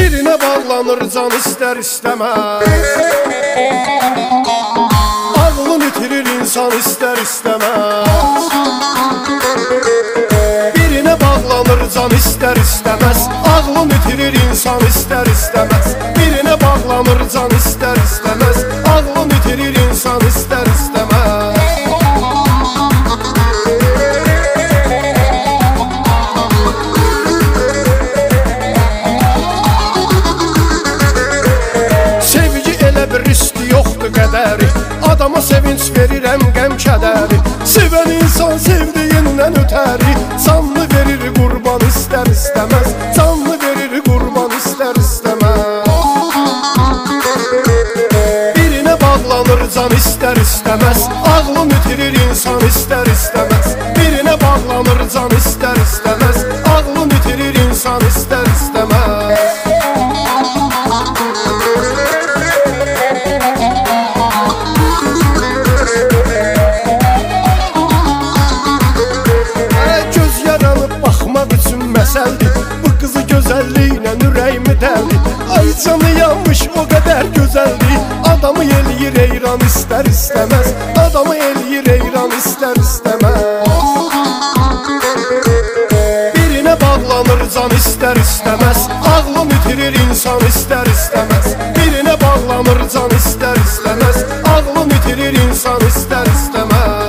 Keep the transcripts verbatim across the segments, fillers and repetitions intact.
Birine bağlanır can ister istemez. Ağlını itirir insan ister istemez. Birine bağlanır can ister istemez. Ağlını itirir insan ister istemez. Birine bağlanır can ister istemez. Ağlını itirir insan ister istemez. Riski yoxdur qədəri, adama sevinç verirəm qəm kədəri. Sevən insan sevdiyindən ötəri, canlı verir qurban istər istəməz. Canlı verir qurban istər istəməz. Birine bağlanır can istər istəməz. Ağlını itirir insan istər istəməz. Birine bağlanır can istər istəməz. Ağlını itirir insan istər istəməz. Bu kızı gözəlliyinə ürəyimi dəldi. Ay canı yanmış o qədər gözəldi. Adamı eləyir eyran istər istəməz. Adamı eləyir eyran istər istəməz. Birine bağlanır can istər istəməz. Ağlını itirir insan istər istəməz. Birine bağlanır can istər istəməz. Ağlını itirir insan istər istəməz.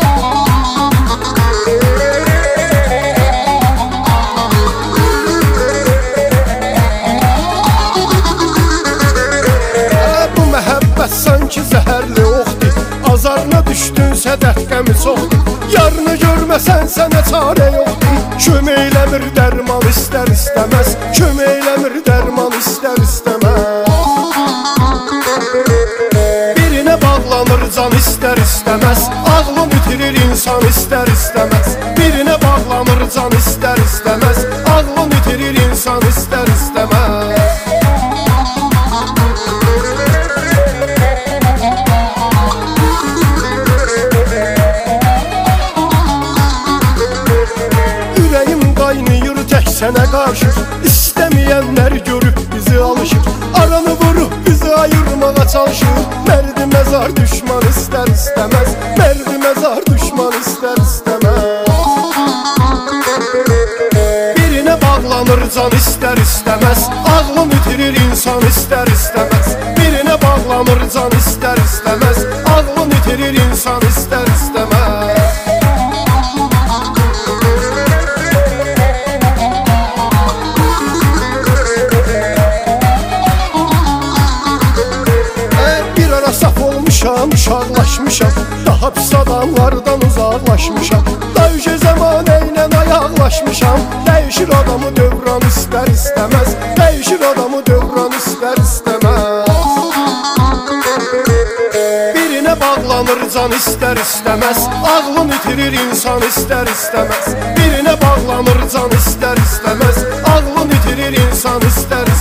Sanki zəhərli oxdur, azarına düşdünsə dəqqəmi çoxdur. Yarını görməsən sənə çarə yoxdur. Kömək eləmir dərman istər istəməz. Kömək eləmir dərman istər istəməz. Birine bağlanır can istər istəməz. Ağlını itirir insan istər istəməz. Birine bağlanır can istər istəməz. Ağlını itirir insan istər istəməz. Sənə qarşı istəməyənlər görüb bizi alışır. Aranı vurub bizi ayırmağa çalışır. Mərdi məzar düşman istər istəməz. Mərdi məzar düşman istər istəməz. Birine bağlanır can istər istəməz. Ağlını itirir insan istər istəməz. Birine bağlanır can istər istəməz. Ağlını itirir insan istər istəməz. Uşaqlaşmışam, daha pis adamlardan uzaqlaşmışam. Döyüşə zəmanə ilə ayaqlaşmışam. Dəyişir adamı dövran istər istəməz. Dəyişir adamı dövran istər istəməz. Birine bağlanır can istər istəməz. Ağlını itirir insan istər istəməz. Birine bağlanır can istər istəməz. Ağlını itirir insan istər istəməz.